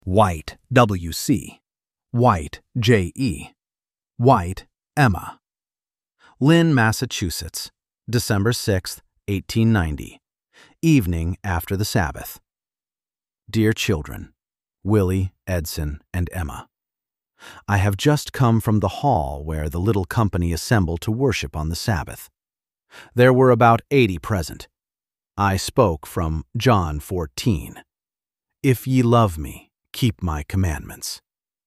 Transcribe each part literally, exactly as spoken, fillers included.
White, W C White, J E White, Emma. Lynn, Massachusetts, December sixth, eighteen ninety. Evening after the Sabbath. Dear children, Willie, Edson, and Emma, I have just come from the hall where the little company assembled to worship on the Sabbath. There were about eighty present. I spoke from John fourteen. If ye love me, keep my commandments.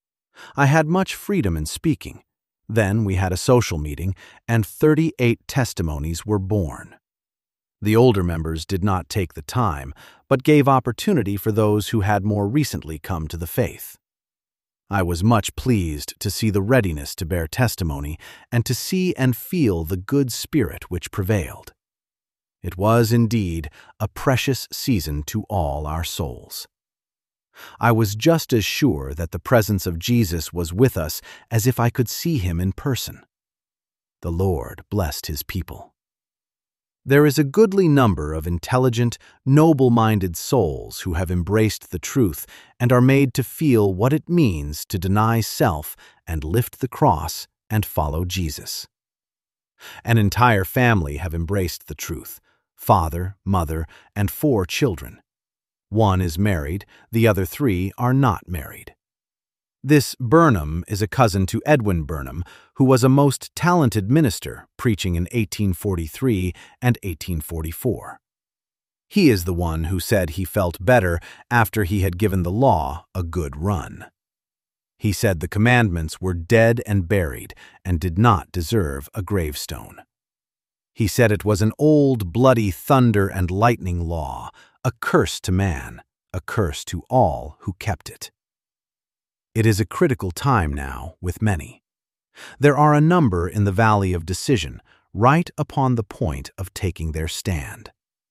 I had much freedom in speaking. Then we had a social meeting, and thirty-eight testimonies were born. The older members did not take the time, but gave opportunity for those who had more recently come to the faith. I was much pleased to see the readiness to bear testimony and to see and feel the good spirit which prevailed. It was indeed a precious season to all our souls. I was just as sure that the presence of Jesus was with us as if I could see him in person. The Lord blessed his people. There is a goodly number of intelligent, noble-minded souls who have embraced the truth and are made to feel what it means to deny self and lift the cross and follow Jesus. An entire family have embraced the truth, father, mother, and four children. One is married, the other three are not married. This Burnham is a cousin to Edwin Burnham, who was a most talented minister, preaching in eighteen forty-three and eighteen forty-four. He is the one who said he felt better after he had given the law a good run. He said the commandments were dead and buried and did not deserve a gravestone. He said it was an old, bloody thunder and lightning law, a curse to man, a curse to all who kept it. It is a critical time now with many. There are a number in the valley of decision, right upon the point of taking their stand.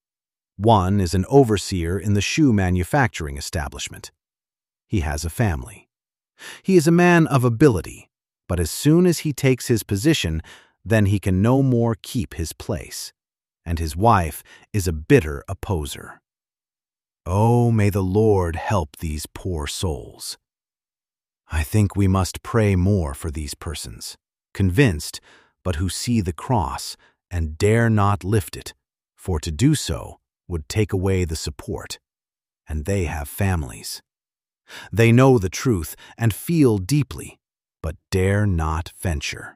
One is an overseer in the shoe manufacturing establishment. He has a family. He is a man of ability, but as soon as he takes his position, then he can no more keep his place, and his wife is a bitter opposer. Oh, may the Lord help these poor souls. I think we must pray more for these persons, convinced, but who see the cross and dare not lift it, for to do so would take away the support, and they have families. They know the truth and feel deeply, but dare not venture.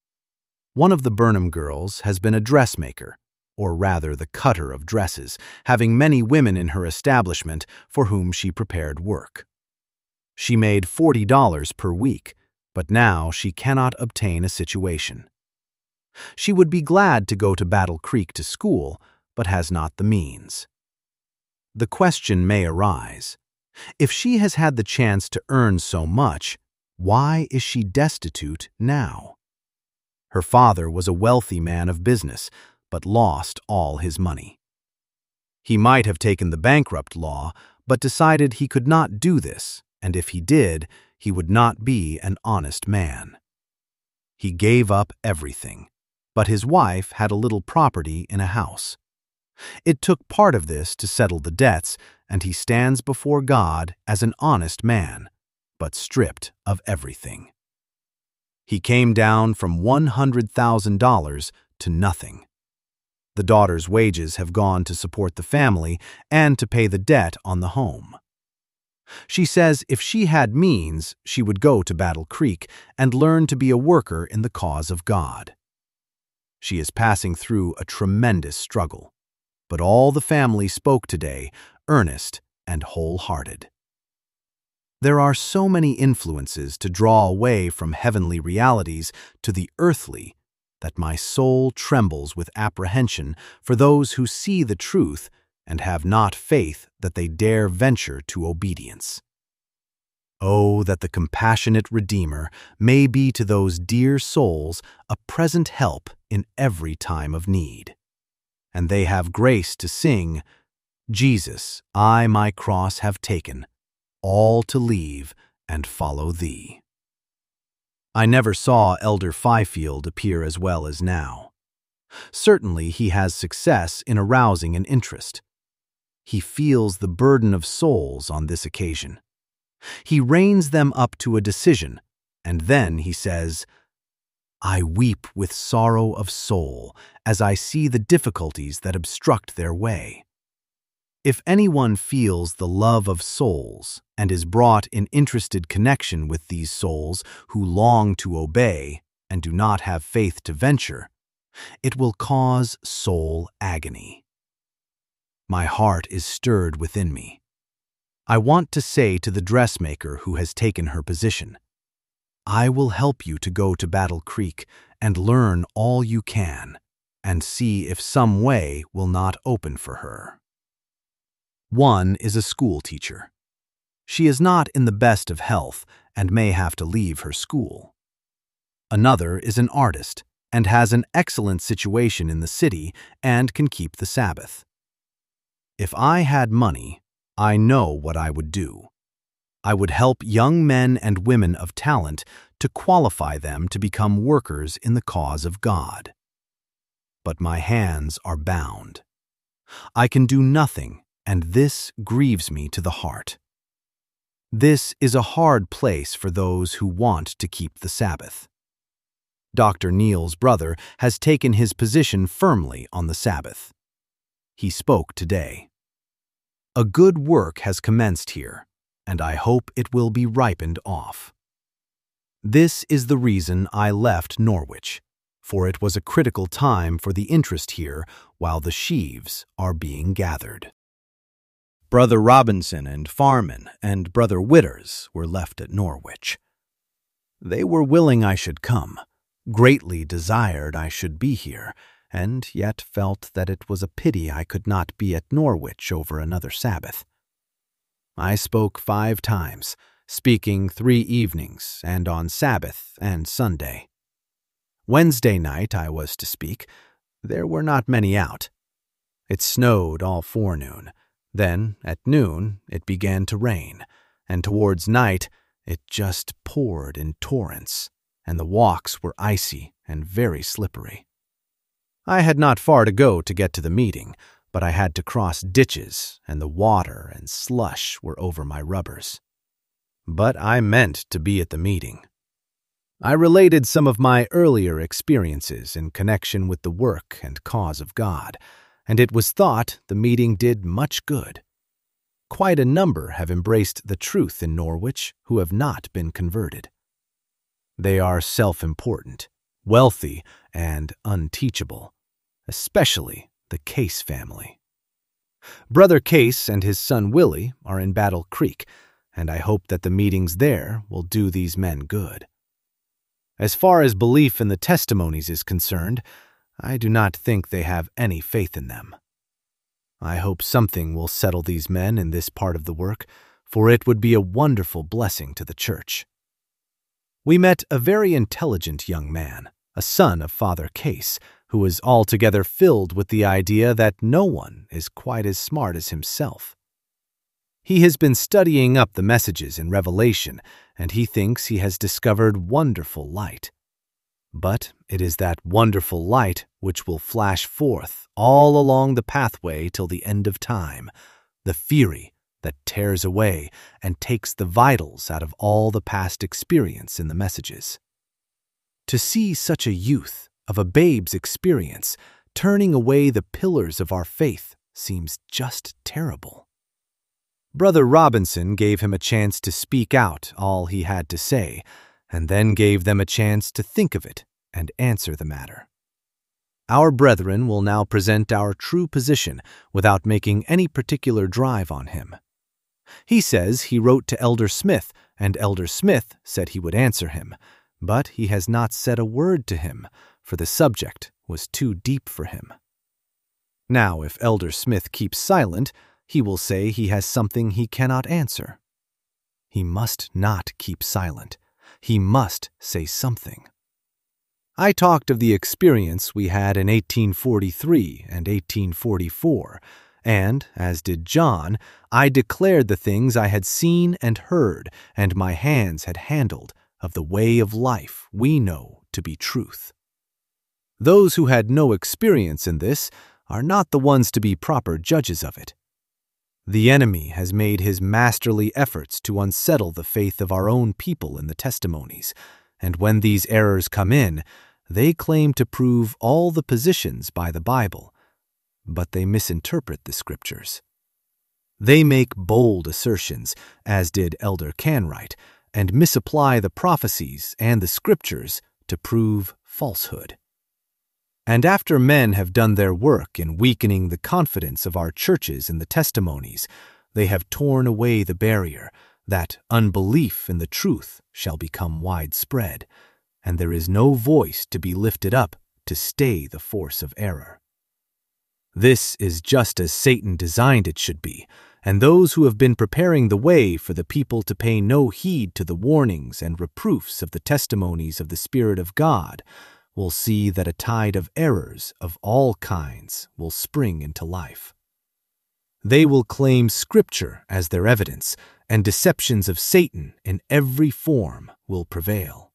One of the Burnham girls has been a dressmaker, or rather the cutter of dresses, having many women in her establishment for whom she prepared work. She made forty dollars per week, but now she cannot obtain a situation. She would be glad to go to Battle Creek to school, but has not the means. The question may arise, if she has had the chance to earn so much, why is she destitute now? Her father was a wealthy man of business, but lost all his money. He might have taken the bankrupt law, but decided he could not do this, and if he did, he would not be an honest man. He gave up everything, but his wife had a little property in a house. It took part of this to settle the debts, and he stands before God as an honest man, but stripped of everything. He came down from one hundred thousand dollars to nothing. The daughter's wages have gone to support the family and to pay the debt on the home. She says if she had means, she would go to Battle Creek and learn to be a worker in the cause of God. She is passing through a tremendous struggle, but all the family spoke today, earnest and wholehearted. There are so many influences to draw away from heavenly realities to the earthly that my soul trembles with apprehension for those who see the truth and have not faith that they dare venture to obedience. Oh, that the compassionate Redeemer may be to those dear souls a present help in every time of need, and they have grace to sing, Jesus, I my cross have taken, all to leave and follow thee. I never saw Elder Fifield appear as well as now. Certainly he has success in arousing an interest. He feels the burden of souls on this occasion. He reins them up to a decision, and then he says, "I weep with sorrow of soul as I see the difficulties that obstruct their way." If anyone feels the love of souls and is brought in interested connection with these souls who long to obey and do not have faith to venture, it will cause soul agony. My heart is stirred within me. I want to say to the dressmaker who has taken her position, I will help you to go to Battle Creek and learn all you can, and see if some way will not open for her. One is a school teacher. She is not in the best of health and may have to leave her school. Another is an artist and has an excellent situation in the city and can keep the Sabbath. If I had money, I know what I would do. I would help young men and women of talent to qualify them to become workers in the cause of God. But my hands are bound. I can do nothing, and this grieves me to the heart. This is a hard place for those who want to keep the Sabbath. Doctor Neal's brother has taken his position firmly on the Sabbath. He spoke today. A good work has commenced here, and I hope it will be ripened off. This is the reason I left Norwich, for it was a critical time for the interest here while the sheaves are being gathered. Brother Robinson and Farman and Brother Witters were left at Norwich. They were willing I should come, greatly desired I should be here, and yet felt that it was a pity I could not be at Norwich over another Sabbath. I spoke five times, speaking three evenings, and on Sabbath and Sunday. Wednesday night I was to speak. There were not many out. It snowed all forenoon. Then, at noon, it began to rain, and towards night it just poured in torrents, and the walks were icy and very slippery. I had not far to go to get to the meeting, but I had to cross ditches, and the water and slush were over my rubbers. But I meant to be at the meeting. I related some of my earlier experiences in connection with the work and cause of God, and it was thought the meeting did much good. Quite a number have embraced the truth in Norwich who have not been converted. They are self-important, wealthy, and unteachable, especially the Case family. Brother Case and his son Willie are in Battle Creek, and I hope that the meetings there will do these men good. As far as belief in the testimonies is concerned, I do not think they have any faith in them. I hope something will settle these men in this part of the work, for it would be a wonderful blessing to the church. We met a very intelligent young man, a son of Father Case, who is altogether filled with the idea that no one is quite as smart as himself. He has been studying up the messages in Revelation, and he thinks he has discovered wonderful light. But it is that wonderful light which will flash forth all along the pathway till the end of time, the fury that tears away and takes the vitals out of all the past experience in the messages. To see such a youth of a babe's experience turning away the pillars of our faith seems just terrible. Brother Robinson gave him a chance to speak out all he had to say, and then gave them a chance to think of it and answer the matter. Our brethren will now present our true position without making any particular drive on him. He says he wrote to Elder Smith, and Elder Smith said he would answer him, but he has not said a word to him, for the subject was too deep for him. Now, if Elder Smith keeps silent, he will say he has something he cannot answer. He must not keep silent. He must say something. I talked of the experience we had in eighteen forty-three and eighteen forty-four, and, as did John, I declared the things I had seen and heard and my hands had handled of the way of life we know to be truth. Those who had no experience in this are not the ones to be proper judges of it. The enemy has made his masterly efforts to unsettle the faith of our own people in the testimonies, and when these errors come in, they claim to prove all the positions by the Bible, but they misinterpret the Scriptures. They make bold assertions, as did Elder Canright, and misapply the prophecies and the Scriptures to prove falsehood. And after men have done their work in weakening the confidence of our churches in the testimonies, they have torn away the barrier that unbelief in the truth shall become widespread, and there is no voice to be lifted up to stay the force of error. This is just as Satan designed it should be, and those who have been preparing the way for the people to pay no heed to the warnings and reproofs of the testimonies of the Spirit of God will see that a tide of errors of all kinds will spring into life. They will claim Scripture as their evidence, and deceptions of Satan in every form will prevail.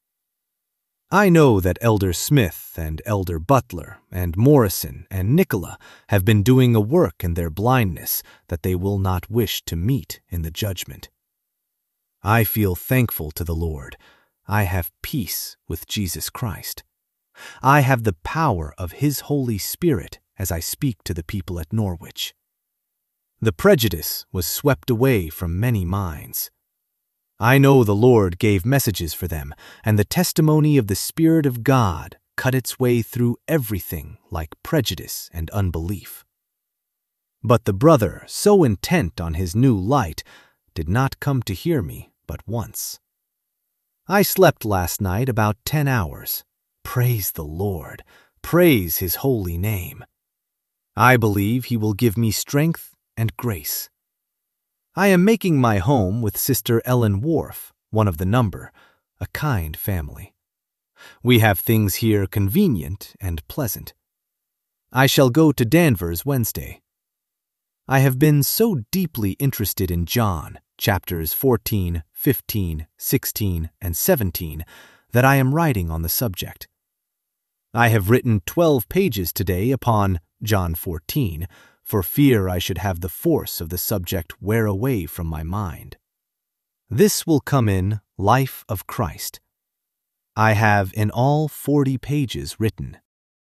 I know that Elder Smith and Elder Butler and Morrison and Nicola have been doing a work in their blindness that they will not wish to meet in the judgment. I feel thankful to the Lord. I have peace with Jesus Christ. I have the power of His Holy Spirit as I speak to the people at Norwich. The prejudice was swept away from many minds. I know the Lord gave messages for them, and the testimony of the Spirit of God cut its way through everything like prejudice and unbelief. But the brother, so intent on his new light, did not come to hear me but once. I slept last night about ten hours. Praise the Lord. Praise His holy name. I believe He will give me strength and grace. I am making my home with Sister Ellen Wharf, one of the number, a kind family. We have things here convenient and pleasant. I shall go to Danvers Wednesday. I have been so deeply interested in John, chapters fourteen, fifteen, sixteen, and seventeen, that I am writing on the subject. I have written twelve pages today upon John fourteen, for fear I should have the force of the subject wear away from my mind. This will come in Life of Christ. I have in all forty pages written.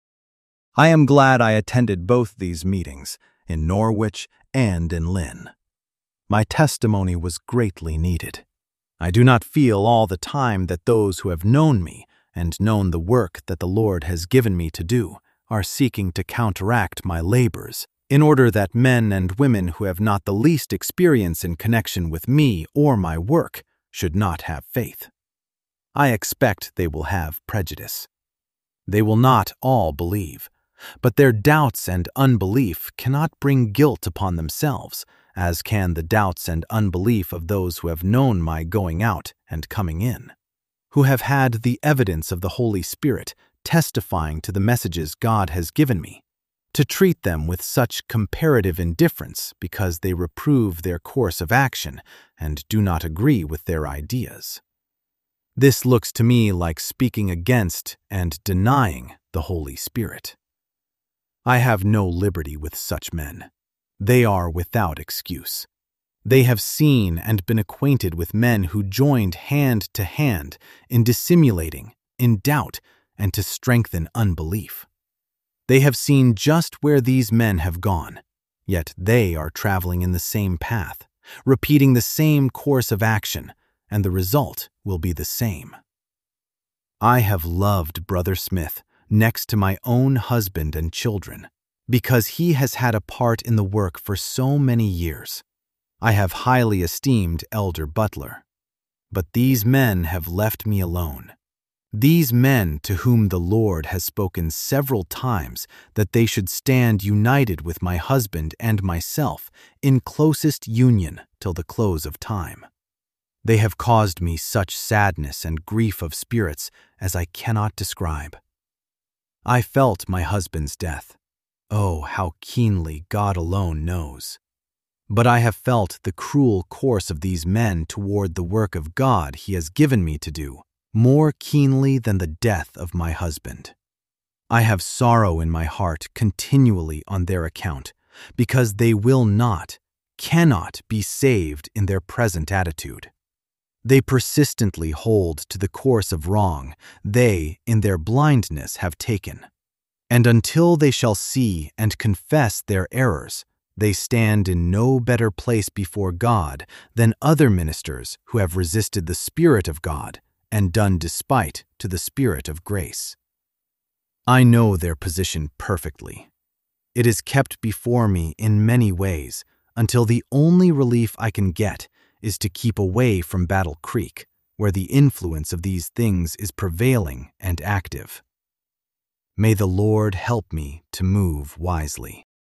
I am glad I attended both these meetings, in Norwich and in Lynn. My testimony was greatly needed. I do not feel all the time that those who have known me and known the work that the Lord has given me to do are seeking to counteract my labors, in order that men and women who have not the least experience in connection with me or my work should not have faith. I expect they will have prejudice. They will not all believe, but their doubts and unbelief cannot bring guilt upon themselves, as can the doubts and unbelief of those who have known my going out and coming in, who have had the evidence of the Holy Spirit testifying to the messages God has given me. To treat them with such comparative indifference because they reprove their course of action and do not agree with their ideas. This looks to me like speaking against and denying the Holy Spirit. I have no liberty with such men. They are without excuse. They have seen and been acquainted with men who joined hand to hand in dissimulating, in doubt, and to strengthen unbelief. They have seen just where these men have gone, yet they are traveling in the same path, repeating the same course of action, and the result will be the same. I have loved Brother Smith next to my own husband and children, because he has had a part in the work for so many years. I have highly esteemed Elder Butler, but these men have left me alone. These men to whom the Lord has spoken several times that they should stand united with my husband and myself in closest union till the close of time. They have caused me such sadness and grief of spirits as I cannot describe. I felt my husband's death. Oh, how keenly God alone knows. But I have felt the cruel course of these men toward the work of God He has given me to do more keenly than the death of my husband. I have sorrow in my heart continually on their account, because they will not, cannot be saved in their present attitude. They persistently hold to the course of wrong they, in their blindness, have taken. And until they shall see and confess their errors, they stand in no better place before God than other ministers who have resisted the Spirit of God and done despite to the Spirit of grace. I know their position perfectly. It is kept before me in many ways until the only relief I can get is to keep away from Battle Creek, where the influence of these things is prevailing and active. May the Lord help me to move wisely.